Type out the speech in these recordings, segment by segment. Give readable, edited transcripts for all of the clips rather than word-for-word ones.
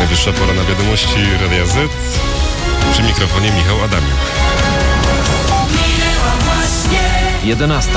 Najwyższa pora na wiadomości Radia Z. Przy mikrofonie Michał Adamiuk. 11.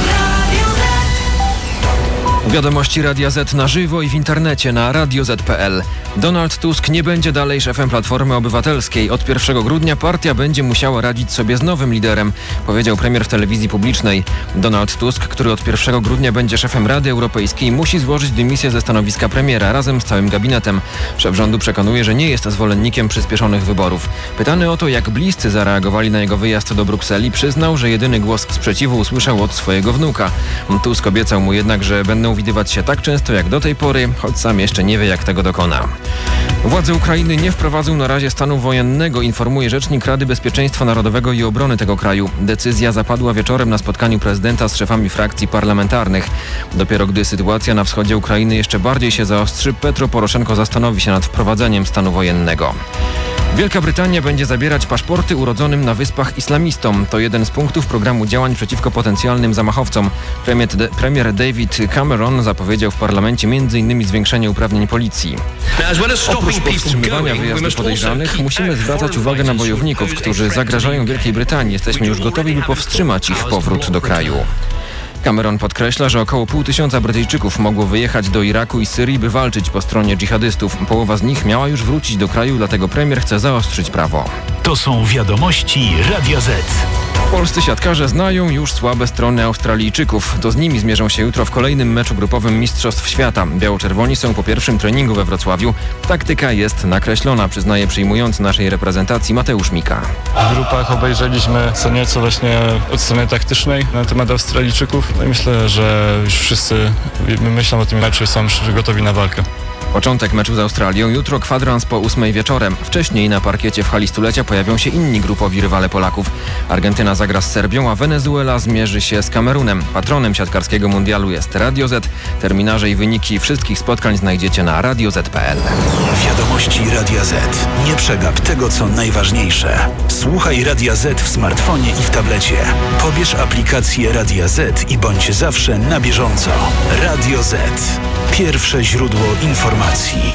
Wiadomości Radia Z na żywo i w internecie na radioz.pl. Donald Tusk nie będzie dalej szefem Platformy Obywatelskiej. Od 1 grudnia partia będzie musiała radzić sobie z nowym liderem, powiedział premier w telewizji publicznej. Donald Tusk, który od 1 grudnia będzie szefem Rady Europejskiej, musi złożyć dymisję ze stanowiska premiera razem z całym gabinetem. Szef rządu przekonuje, że nie jest zwolennikiem przyspieszonych wyborów. Pytany o to, jak bliscy zareagowali na jego wyjazd do Brukseli, przyznał, że jedyny głos sprzeciwu usłyszał od swojego wnuka. Tusk obiecał mu jednak, że będą widywać się tak często jak do tej pory, choć sam jeszcze nie wie, jak tego dokona. Władze Ukrainy nie wprowadzą na razie stanu wojennego, informuje rzecznik Rady Bezpieczeństwa Narodowego i Obrony tego kraju. Decyzja zapadła wieczorem na spotkaniu prezydenta z szefami frakcji parlamentarnych. Dopiero gdy sytuacja na wschodzie Ukrainy jeszcze bardziej się zaostrzy, Petro Poroszenko zastanowi się nad wprowadzeniem stanu wojennego. Wielka Brytania będzie zabierać paszporty urodzonym na Wyspach islamistom. To jeden z punktów programu działań przeciwko potencjalnym zamachowcom. Premier David Cameron zapowiedział w parlamencie m.in. zwiększenie uprawnień policji. Oprócz powstrzymywania wyjazdu podejrzanych musimy zwracać uwagę na bojowników, którzy zagrażają Wielkiej Brytanii. Jesteśmy już gotowi, by powstrzymać ich powrót do kraju. Cameron podkreśla, że około 500 Brytyjczyków mogło wyjechać do Iraku i Syrii, by walczyć po stronie dżihadystów. Połowa z nich miała już wrócić do kraju, dlatego premier chce zaostrzyć prawo. To są wiadomości Radia Z. Polscy siatkarze znają już słabe strony Australijczyków. To z nimi zmierzą się jutro w kolejnym meczu grupowym Mistrzostw Świata. Biało-czerwoni są po pierwszym treningu we Wrocławiu. Taktyka jest nakreślona, przyznaje przyjmujący naszej reprezentacji Mateusz Mika. W grupach obejrzeliśmy co nieco właśnie od strony taktycznej na temat Australijczyków. No i myślę, że już wszyscy myślą o tym meczu i są już gotowi na walkę. Początek meczu z Australią, jutro kwadrans po 8 wieczorem. Wcześniej na parkiecie w hali stulecia pojawią się inni grupowi rywale Polaków. Argentyna zagra z Serbią, a Wenezuela zmierzy się z Kamerunem. Patronem siatkarskiego mundialu jest Radio Z. Terminarze i wyniki wszystkich spotkań znajdziecie na radioz.pl. Wiadomości Radia Z. Nie przegap tego, co najważniejsze. Słuchaj Radia Z w smartfonie i w tablecie. Pobierz aplikację Radia Z i bądź zawsze na bieżąco. Radio Z. Pierwsze źródło informacji.